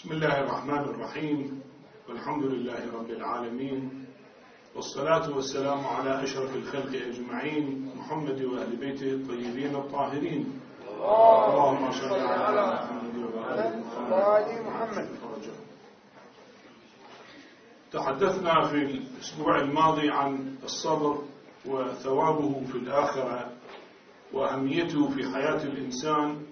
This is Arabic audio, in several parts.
بسم الله الرحمن الرحيم، والحمد لله رب العالمين، والصلاة والسلام على أشرف الخلق أجمعين، محمد وأهل بيته الطيبين الطاهرين. اللهم صل على محمد وآل محمد. تحدثنا في الأسبوع الماضي عن الصبر وثوابه في الآخرة وأهميته في حياة الإنسان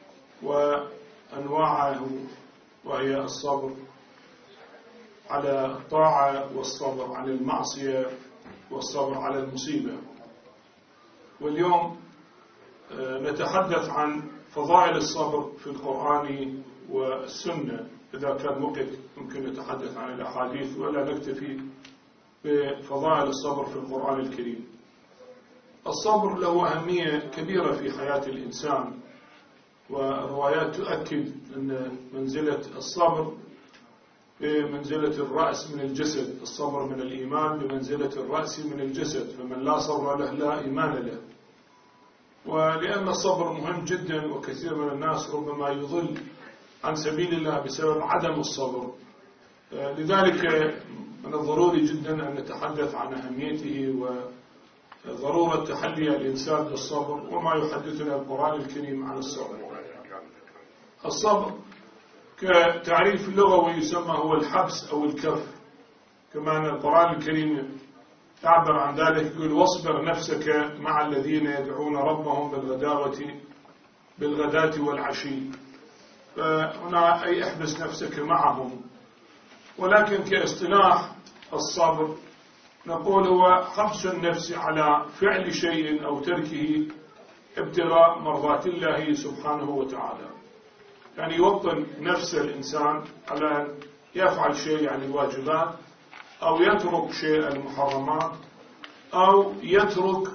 وأنواعه، وهي الصبر على الطاعة والصبر على المعصية والصبر على المصيبة. واليوم نتحدث عن فضائل الصبر في القرآن والسنة، إذا كان وقت ممكن نتحدث عن الأحاديث ولا نكتفي بفضائل الصبر في القرآن الكريم. الصبر له أهمية كبيرة في حياة الإنسان، وروايات تؤكد أن منزلة الصبر بمنزلة الرأس من الجسد، الصبر من الإيمان بمنزلة الرأس من الجسد، فمن لا صبر له لا إيمان له. ولأن الصبر مهم جدا، وكثير من الناس ربما يضل عن سبيل الله بسبب عدم الصبر، لذلك من الضروري جدا أن نتحدث عن أهميته وضرورة تحلي الإنسان بالصبر وما يحدثنا القرآن الكريم عن الصبر. الصبر كتعريف لغوي يسمى هو الحبس أو الكف، كما أن القرآن الكريم يعبر عن ذلك، يقول: واصبر نفسك مع الذين يدعون ربهم بالغداة والعشي. فهنا أي احبس نفسك معهم. ولكن كاصطلاح الصبر نقول هو حبس النفس على فعل شيء أو تركه ابتغاء مرضات الله سبحانه وتعالى، يعني يوطن نفس الإنسان على أن يفعل شيء يعني الواجبات، أو يترك شيء المحرمات، أو يترك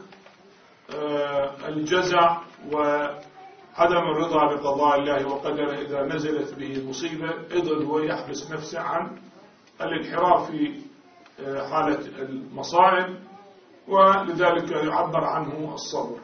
الجزع وعدم الرضا بقضاء الله وقدره إذا نزلت به مصيبة، إذن هو يحبس نفسه عن الانحراف في حالة المصائب، ولذلك يعبر عنه الصبر.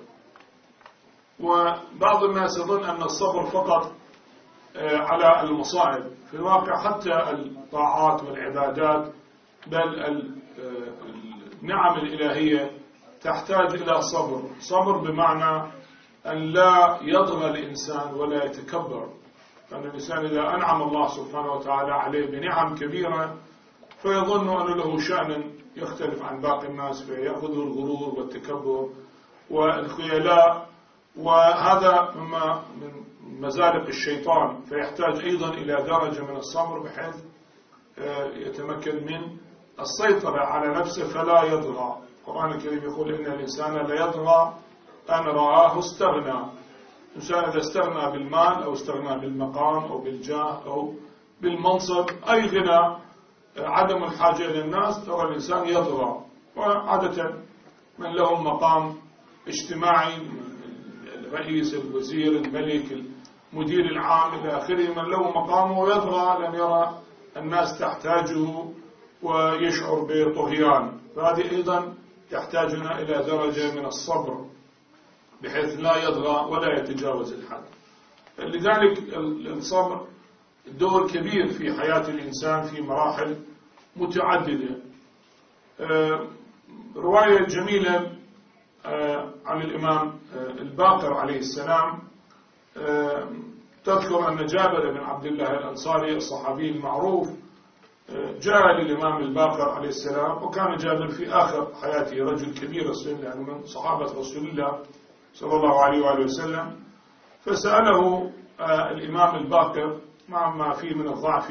وبعض الناس يظن أن الصبر فقط على المصائب، في الواقع حتى الطاعات والعبادات بل النعم الإلهية تحتاج إلى صبر. صبر بمعنى أن لا يطغى الإنسان ولا يتكبر، فأن الإنسان إذا أنعم الله سبحانه وتعالى عليه بنعم كبيرة فيظن أن له شأن يختلف عن باقي الناس، فيأخذه الغرور والتكبر والخيلاء، وهذا من مزالق الشيطان، فيحتاج أيضا إلى درجة من الصبر بحيث يتمكن من السيطرة على نفسه فلا يطغى. القرآن الكريم يقول: إن الإنسان لا يطغى أن رآه استغنى. الإنسان إذا استغنى بالمال أو استغنى بالمقام أو بالجاه أو بالمنصب، أي غنى، عدم الحاجة إلى الناس، ترى الإنسان يطغى. وعادة من لهم مقام اجتماعي، الرئيس، الوزير، الملك، المدير العام إلى آخره، من له مقامه يطغى لأن يرى الناس تحتاجه ويشعر بطغيان، فهذه أيضا يحتاجنا إلى درجة من الصبر بحيث لا يطغى ولا يتجاوز الحد. لذلك الصبر دور كبير في حياة الإنسان في مراحل متعددة. رواية جميلة عن الإمام الباقر عليه السلام تذكر أن جابر بن عبد الله الأنصاري الصحابي المعروف جاء للإمام الباقر عليه السلام، وكان جابر في آخر حياته رجل كبير السن، يعني من صحابة رسول الله صلى الله عليه وآله وسلم، فسأله الإمام الباقر مع ما فيه من الضعف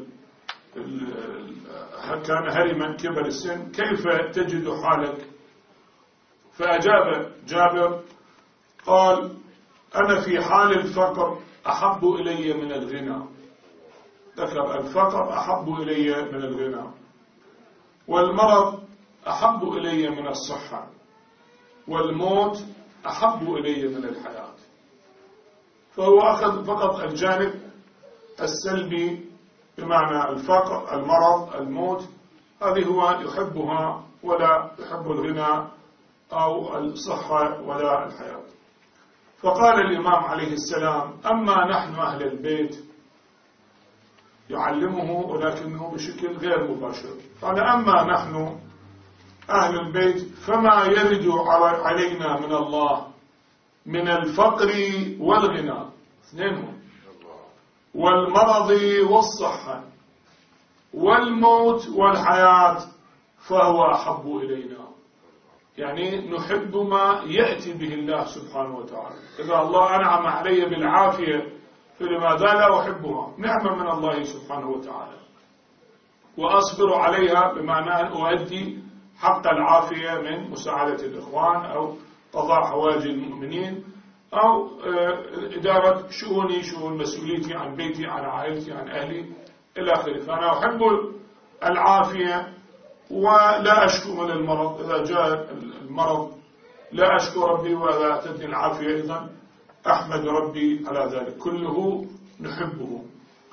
كان هرما كبر السن: كيف تجد حالك؟ فأجاب جابر قال: أنا في حال الفقر أحب إلي من الغنى. ذكر الفقر أحب إلي من الغنى، والمرض أحب إلي من الصحة، والموت أحب إلي من الحياة. فهو أخذ فقط الجانب السلبي، بمعنى الفقر، المرض، الموت، هذه هو يحبها، ولا يحب الغنى أو الصحة ولا الحياة. فقال الإمام عليه السلام: أما نحن أهل البيت يعلمه ولكنه بشكل غير مباشر. قال أما نحن أهل البيت فما يرد علينا من الله من الفقر والغنى، اثنينهم، والمرض والصحة والموت والحياة فهو أحب إلينا. يعني نحب ما يأتي به الله سبحانه وتعالى. إذا الله أنعم علي بالعافية فلماذا لا أحبها؟ نعمة من الله سبحانه وتعالى، وأصبر عليها بمعنى أن أؤدي حق العافية من مساعدة الإخوان أو قضاء حوائج المؤمنين أو إدارة شؤوني، شؤون مسؤوليتي عن بيتي، عن عائلتي، عن أهلي إلى آخره. فأنا أحب العافية ولا أشكو من المرض. إذا جاء المرض لا أشكو ربي، وإذا أتتني العافية أيضا أحمد ربي على ذلك، كله نحبه.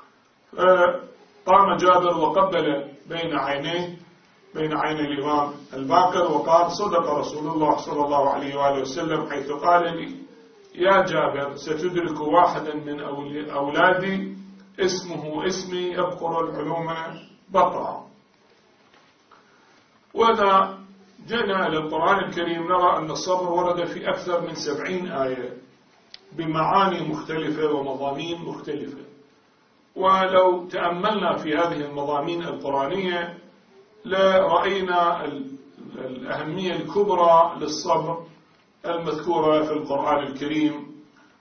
قام جابر وقبل بين عينيه، بين عين الإمام الباقر، وقال: صدق رسول الله صلى الله عليه وآله وسلم حيث قال لي: يا جابر ستدرك واحدا من أولادي اسمه اسمي يبقر العلوم بقرا. وإذا جئنا إلى القرآن الكريم نرى أن الصبر ورد في أكثر من 70 آية بمعاني مختلفة ومضامين مختلفة. ولو تأملنا في هذه المضامين القرآنية لرأينا الأهمية الكبرى للصبر المذكورة في القرآن الكريم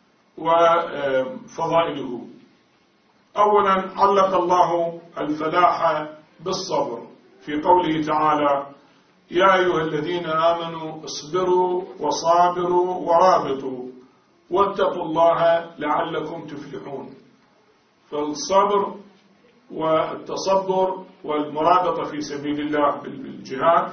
وفضائله. أولا علق الله الفلاح بالصبر في قوله تعالى: يا أيها الذين آمنوا اصبروا وصابروا ورابطوا واتقوا الله لعلكم تفلحون. فالصبر والتصبر والمرابطة في سبيل الله بالجهاد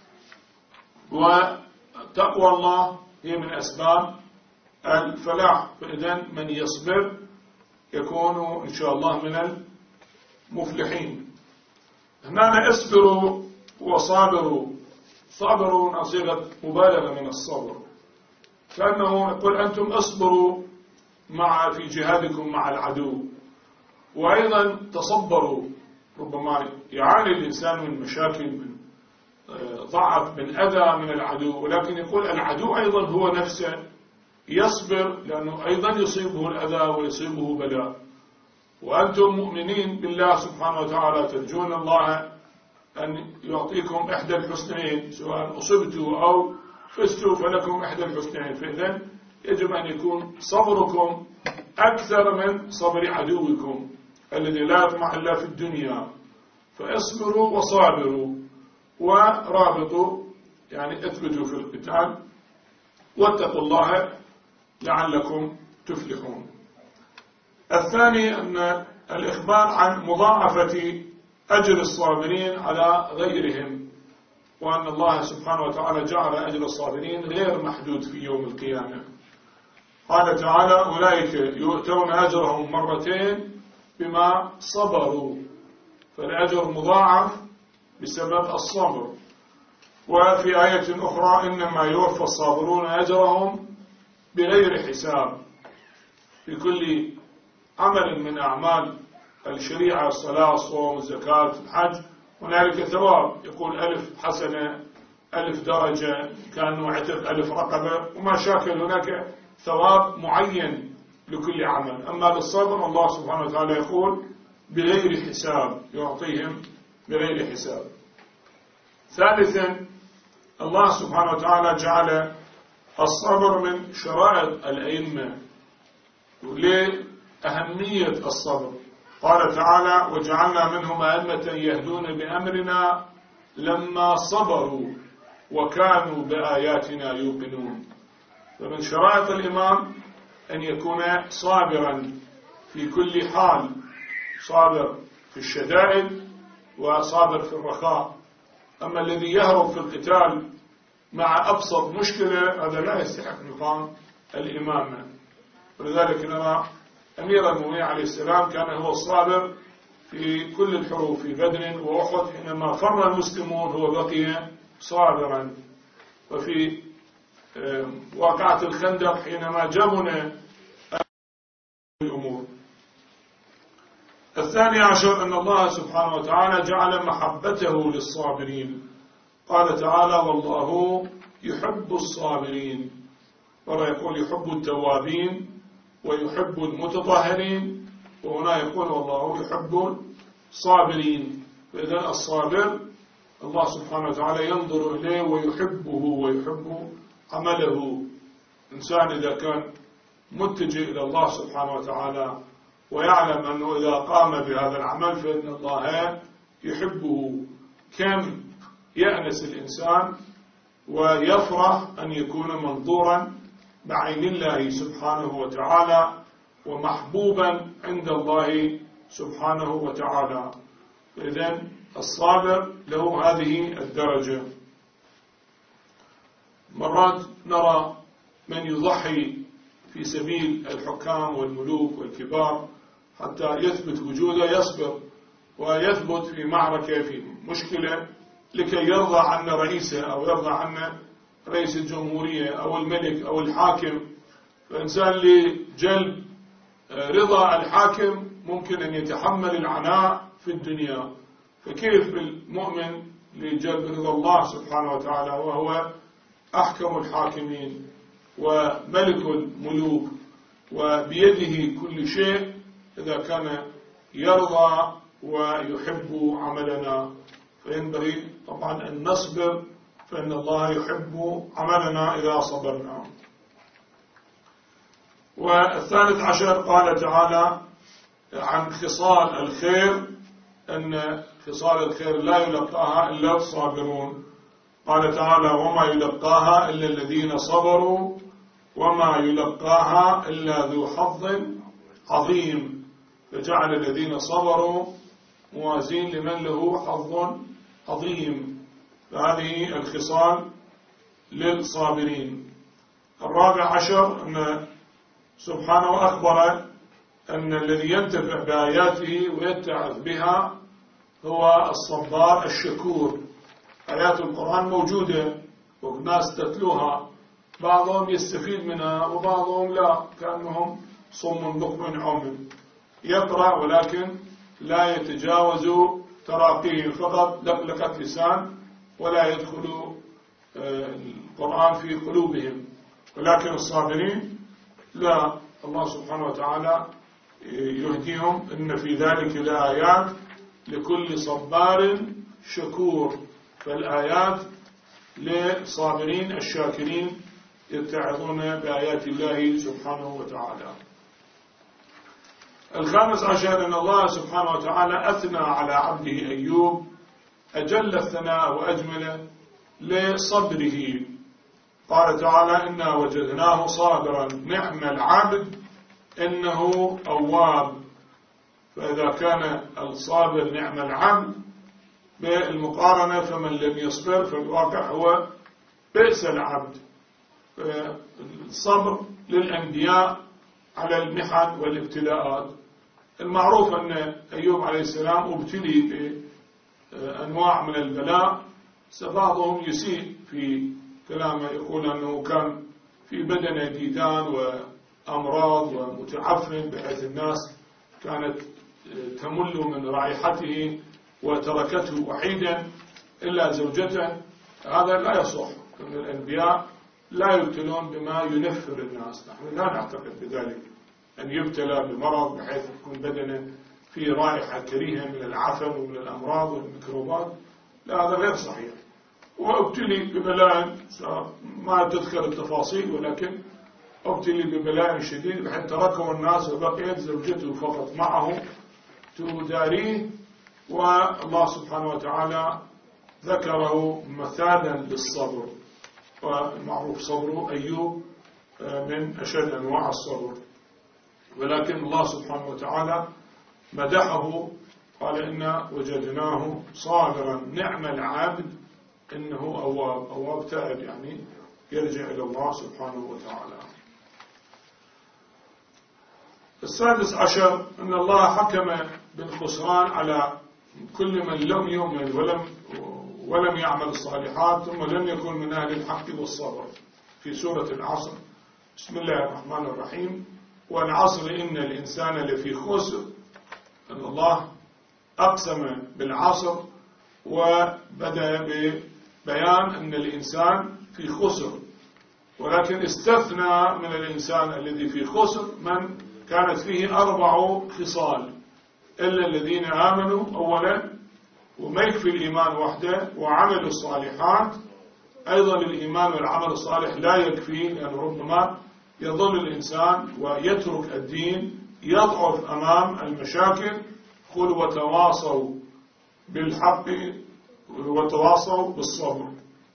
وتقوى الله هي من أسباب الفلاح. فإذن من يصبر يكون إن شاء الله من المفلحين. هنا اصبروا وصابروا، صابروا صيغة مبالغة من الصبر، كأنه يقول أنتم اصبروا في جهادكم مع العدو، وأيضا تصبروا. ربما يعاني الإنسان من مشاكل، من ضعف، من أذى من العدو، ولكن يقول العدو أيضا هو نفسه يصبر لأنه أيضا يصيبه الأذى ويصيبه بلاء. وأنتم مؤمنين بالله سبحانه وتعالى ترجون الله أن يعطيكم إحدى الحسنين، سواء أصبتوا أو فزتوا فلكم إحدى الحسنين. فإذن يجب أن يكون صبركم أكثر من صبر عدوكم الذي لا يطمع إلا في الدنيا. فاصبروا وصابروا ورابطوا، يعني اثبتوا في القتال، واتقوا الله لعلكم تفلحون. الثاني أن الإخبار عن مضاعفة أجر الصابرين على غيرهم، وأن الله سبحانه وتعالى جعل أجر الصابرين غير محدود في يوم القيامة. قال تعالى: أولئك يؤتون أجرهم مرتين بما صبروا. فالأجر مضاعف بسبب الصبر. وفي آية أخرى: إنما يوفى الصابرون أجرهم بغير حساب. في كل عمل من أعمال الشريعة، الصلاة، الصوم، الزكاة، الحج، هنالك ثواب. يقول 1000 حسنة، 1000 درجة، كأنه عتق 1000 رقبة وما شاكل. هناك ثواب معين لكل عمل. أما للصبر الله سبحانه وتعالى يقول بغير حساب، يعطيهم بغير حساب. ثالثا الله سبحانه وتعالى جعل الصبر من شرائط الأئمة لأهمية الصبر. قال تعالى: وجعلنا منهم أئمة يهدون بأمرنا لما صبروا وكانوا بآياتنا يوقنون. فمن شرائط الإمام أن يكون صابرا في كل حال، صابر في الشدائد وصابر في الرخاء. أما الذي يهرب في القتال مع أبسط مشكلة هذا لا يستحق مقام الإمامة. ولذلك نرى أمير المؤمنين عليه السلام كان هو الصابر في كل الحروب، في بدر وأحد حينما فر المسلمون هو بقي صابرا، وفي واقعة الخندق حينما جبن الأمور. الثالث الثاني عشر أن الله سبحانه وتعالى جعل محبته للصابرين. قال تعالى: والله يحب الصابرين. ولا يقول يحب التوابين ويحب المتطهرين، وهنا يقول والله يحب الصابرين. فإذا الصابر الله سبحانه وتعالى ينظر إليه ويحبه ويحب عمله. إنسان إذا كان متجه إلى الله سبحانه وتعالى ويعلم أنه إذا قام بهذا العمل فإن الله يحبه، كم يأنس الإنسان ويفرح أن يكون منظورا بعين الله سبحانه وتعالى ومحبوبا عند الله سبحانه وتعالى. إذن الصابر له هذه الدرجة. مرات نرى من يضحي في سبيل الحكام والملوك والكبار حتى يثبت وجوده، يصبر ويثبت في معركة في مشكلة لكي يرضى عنه رئيسه أو يرضى عنه رئيس الجمهورية أو الملك أو الحاكم. فإنسان لجلب رضا الحاكم ممكن أن يتحمل العناء في الدنيا، فكيف بالمؤمن لجلب رضا الله سبحانه وتعالى وهو أحكم الحاكمين وملك الملوك وبيده كل شيء، إذا كان يرضى ويحب عملنا فينبغي طبعا أن نصبر، فإن الله يحب عملنا إذا صبرنا. والثالث عشر قال تعالى عن خصال الخير أن خصال الخير لا يلقاها إلا الصابرون. قال تعالى: وما يلقاها إلا الذين صبروا وما يلقاها إلا ذو حظ عظيم. فجعل الذين صبروا موازين لمن له حظ عظيم. فهذه الخصال للصابرين. الرابع عشر أن سبحانه أخبر أن الذي ينتفع بآياته ويتعظ بها هو الصبار الشكور. آيات القرآن موجودة والناس تتلوها، بعضهم يستفيد منها وبعضهم لا، كأنهم صم بكم عمي، يقرأ ولكن لا يتجاوز تراقيه، فقط لقلقة لسان ولا يدخل القرآن في قلوبهم. ولكن الصابرين لا، الله سبحانه وتعالى يهديهم. إن في ذلك لآيات لكل صبار شكور. فالآيات للصابرين الشاكرين يتعظون بآيات الله سبحانه وتعالى. الخامس عشر أن الله سبحانه وتعالى أثنى على عبده أيوب أجل الثناء وأجمله لصبره. قال تعالى: إنا وجدناه صابرا نعم العبد إنه أواب. فإذا كان الصابر نعم العبد بالمقارنة، فمن لم يصبر في الواقع هو بئس العبد. الصبر للأنبياء على المحن والابتلاءات. المعروف أن أيوب عليه السلام ابتلي بأنواع من البلاء. بعضهم يسيء في كلامه، يقول أنه كان في بدنه ديدان وأمراض ومتعفن بحيث الناس كانت تمل من رائحته وتركته وحيدا إلا زوجته. هذا لا يصح. الأنبياء لا يبتلون بما ينفر الناس. نحن لا نعتقد بذلك، أن يبتلى بمرض بحيث يكون بدنه في رائحة كريهة من العفن ومن الأمراض والميكروبات. لا، هذا غير صحيح. وابتلي ببلاء ما تذكر التفاصيل، ولكن ابتلي ببلاء شديد بحيث تركه الناس وبقيت زوجته فقط معه تداريه. والله سبحانه وتعالى ذكره مثالا للصبر، والمعروف صبر أيوب من أشد أنواع الصبر. ولكن الله سبحانه وتعالى مدحه، قال: إنا وجدناه صابرا نعم العبد إنه أواب. أواب تائب، يعني يرجع إلى الله سبحانه وتعالى. السادس عشر أن الله حكم بالخسران على كل من لم يؤمن ولم يعمل الصالحات ثم لم يكن من أهل الحق والصبر في سورة العصر. بسم الله الرحمن الرحيم: والعصر إن الإنسان لفي خسر. أن الله أقسم بالعصر وبدأ ببيان أن الإنسان في خسر، ولكن استثنى من الإنسان الذي في خسر من كانت فيه 4 خصال، إلا الذين آمنوا أولا، وما يكفي الإيمان وحده، وعملوا الصالحات. أيضا الإيمان والعمل الصالح لا يكفي، لأن ربما يظل الإنسان ويترك الدين، يضعف أمام المشاكل. قل وتواصوا بالحق وتواصوا بالصبر.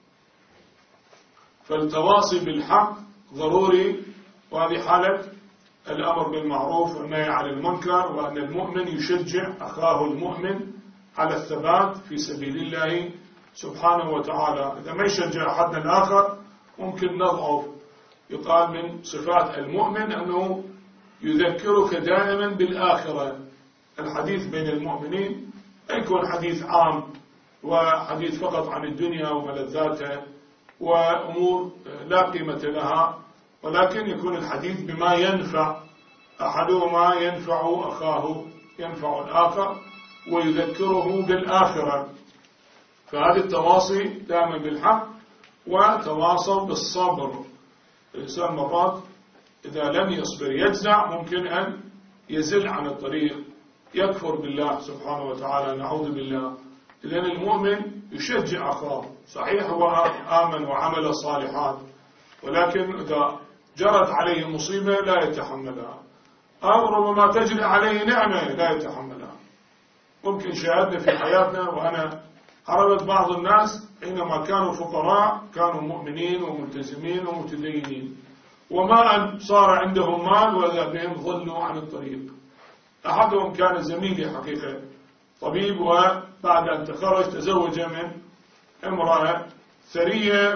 فالتواصي بالحق ضروري، وهذه حالة الأمر بالمعروف والنهي عن المنكر، وأن المؤمن يشجع أخاه المؤمن على الثبات في سبيل الله سبحانه وتعالى. إذا ما يشجع أحدنا الآخر ممكن نضعف. يقال من صفات المؤمن أنه يذكرك دائما بالآخرة. الحديث بين المؤمنين يكون حديث عام وحديث فقط عن الدنيا وملذاتها وأمور لا قيمة لها، ولكن يكون الحديث بما ينفع. أحدهما ينفع أخاه، ينفع الآخر ويذكره بالآخرة. فهذا التواصي دائما بالحق، وتواصوا بالصبر. الإنسان مرات إذا لم يصبر يجزع، ممكن أن يزل عن الطريق، يكفر بالله سبحانه وتعالى، نعوذ بالله. لأن المؤمن يشجع أخاه، صحيح هو آمن وعمل صالحات، ولكن إذا جرت عليه مصيبة لا يتحملها، أو ربما تجري عليه نعمة لا يتحملها. ممكن شاهدنا في حياتنا، وأنا عرفت بعض الناس حينما كانوا فقراء كانوا مؤمنين وملتزمين ومتدينين، وما أن صار عندهم مال وإذا بهم ضلوا عن الطريق. أحدهم كان زميلي حقيقة طبيب، وبعد أن تخرج تزوج من امرأة ثرية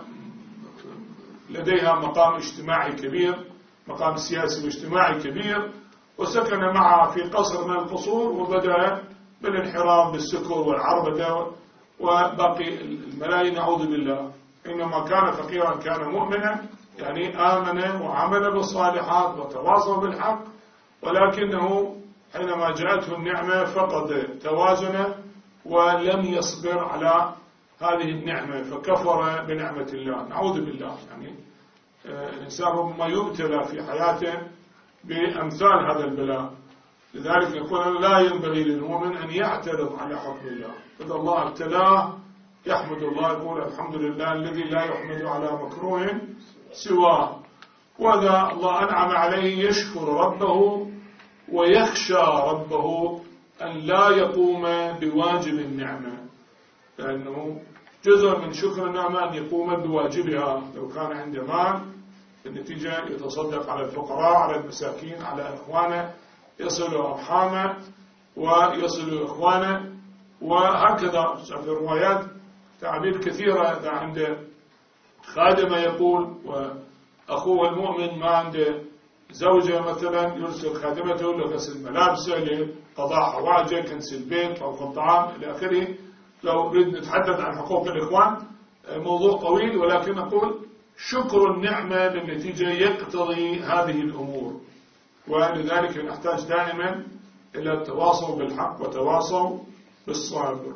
ولديها مقام اجتماعي كبير، مقام سياسي واجتماعي كبير، وسكن معها في قصر من القصور، وبدأ بالانحراف بالسكر والعربدة وباقي الملايين، نعوذ بالله. إنما كان فقيرا كان مؤمنا، يعني آمن وعمل بالصالحات وتواصل بالحق، ولكنه حينما جاءته النعمة فقد توازنه ولم يصبر على هذه النعمة، فكفر بنعمة الله، نعوذ بالله. يعني الإنسان ربما يبتلى في حياته بأمثال هذا البلاء. لذلك يقول لا ينبغي للمؤمن أن يعترض على حكم الله. إذا الله ابتلاه يحمد الله، يقول الحمد لله الذي لا يحمد على مكروه سواه. وإذا الله أنعم عليه يشكر ربه ويخشى ربه أن لا يقوم بواجب النعمة، لأنه جزء من شكر النعمة أن يقوم بواجبها. لو كان عنده مال النتيجة يتصدق على الفقراء، على المساكين، على إخوانه، يصل أرحامه ويصل إخوانه، وهكذا. في الروايات تعبير كثيرة، إذا عنده خادمة يقول وأخوه المؤمن ما عنده زوجة مثلا يرسل خادمته لغسل ملابسه، لقضاء حوائجه، كنس البيت أو الطعام إلى آخره. لو نريد نتحدث عن حقوق الإخوان موضوع طويل، ولكن نقول شكر النعمة بالنتيجة يقتضي هذه الأمور، ولذلك نحتاج دائما إلى التواصل بالحق وتواصل بالصبر.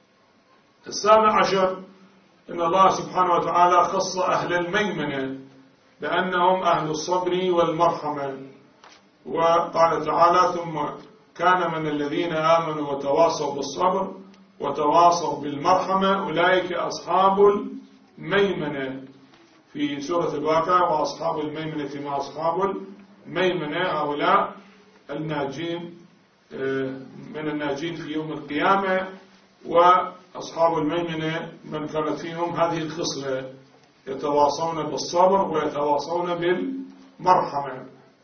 17 إن الله سبحانه وتعالى خص أهل الميمنة بأنهم أهل الصبر والمرحمة، وقال تعالى ثم كان من الذين آمنوا وتواصوا بالصبر وتواصوا بالمرحمة أولئك أصحاب الميمنة في سورة الواقعة، وأصحاب الميمنة ما أصحاب الميمنة هؤلاء الناجين من الناجين في يوم القيامة، وأصحاب الميمنة من كانت فيهم هذه الخصلة يتواصون بالصبر ويتواصون بالمرحمة.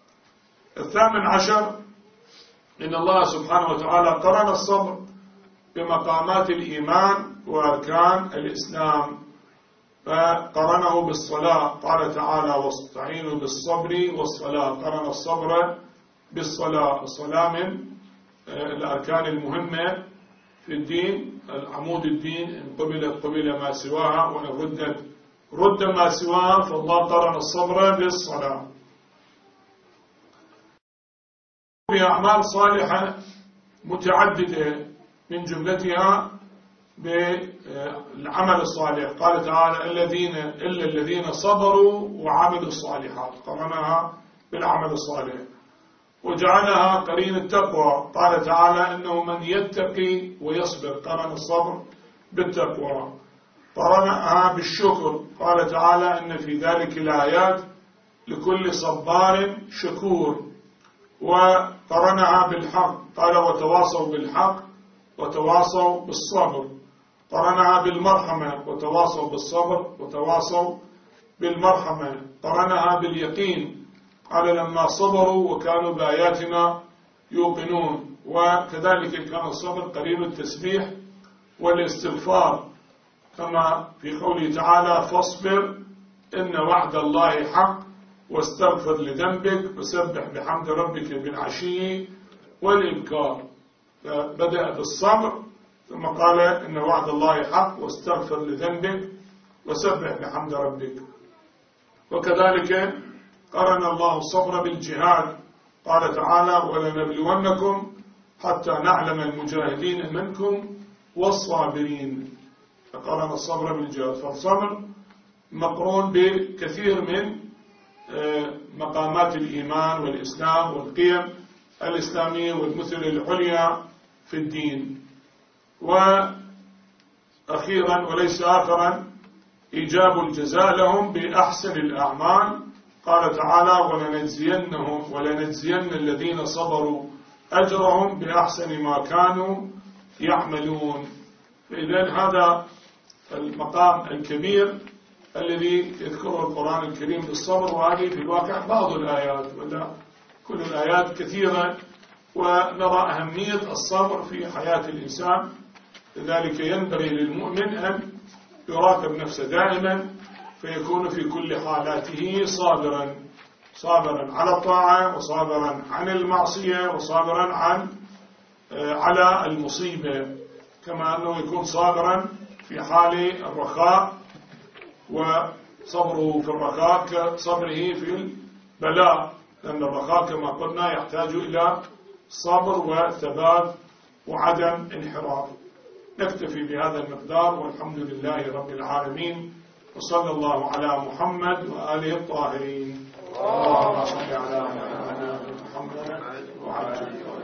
18 إن الله سبحانه وتعالى قرن الصبر بمقامات الإيمان وأركان الإسلام، فقرنه بالصلاة. قال تعالى واستعينوا بالصبر والصلاة، قرن الصبر بالصلاة. الصلاة من الأركان المهمة في الدين، العمود الدين، إن قبلت قبل ما سواها، وإن ردت رد ما سواها، فالله قرن الصبر بالصلاة. بأعمال صالحة متعددة من جملتها بالعمل الصالح. قال تعالى إلا الذين صبروا وعملوا الصالحات، قرنها بالعمل الصالح وجعلها قرين التقوى. قال تعالى إنه من يتقي ويصبر، قرن الصبر بالتقوى. قرنها بالشكر، قال تعالى إن في ذلك الآيات لكل صبار شكور. وقرنها بالحق، قال وتواصوا بالحق وتواصوا بالصبر. قرنها بالمرحمة، وتواصوا بالصبر وتواصوا بالمرحمة. قرنها باليقين، قال لما صبروا وكانوا بآياتنا يوقنون. وكذلك كان الصبر قرين التسبيح والاستغفار، كما في قوله تعالى فاصبر إن وعد الله حق واستغفر لذنبك وسبح بحمد ربك بالعشي والإبكار. فبدأ بالصبر ثم قال إن وعد الله حق واستغفر لذنبك وسبح بحمد ربك. وكذلك قرن الله الصبر بالجهاد، قال تعالى ولنبلونكم حتى نعلم المجاهدين منكم والصابرين. فقرن الصبر بالجهاد. فالصبر مقرون بكثير من مقامات الإيمان والإسلام والقيم الإسلامية والمثل العليا في الدين. وأخيرا وليس آخرا إيجاب الجزاء لهم بأحسن الأعمال. قال تعالى ولنجزين الذين صبروا أجرهم بأحسن ما كانوا يعملون. فإذن هذا المقام الكبير الذي يذكره القرآن الكريم بالصبر، وهذه في الواقع بعض الآيات ولا كل الآيات كثيرة، ونرى أهمية الصبر في حياة الإنسان. لذلك ينبغي للمؤمن أن يراقب نفسه دائما فيكون في كل حالاته صابرا على الطاعة وصابرا عن المعصية وصابرا على المصيبة، كما أنه يكون صابرا في حال الرخاء، وصبره في الرخاء كصبره في البلاء، لأن الرخاء كما قلنا يحتاج إلى صبر وثبات وعدم انحراف. نكتفي بهذا المقدار، والحمد لله رب العالمين، وصلى الله على محمد وآله الطاهرين. اللهم صل على محمد وعلى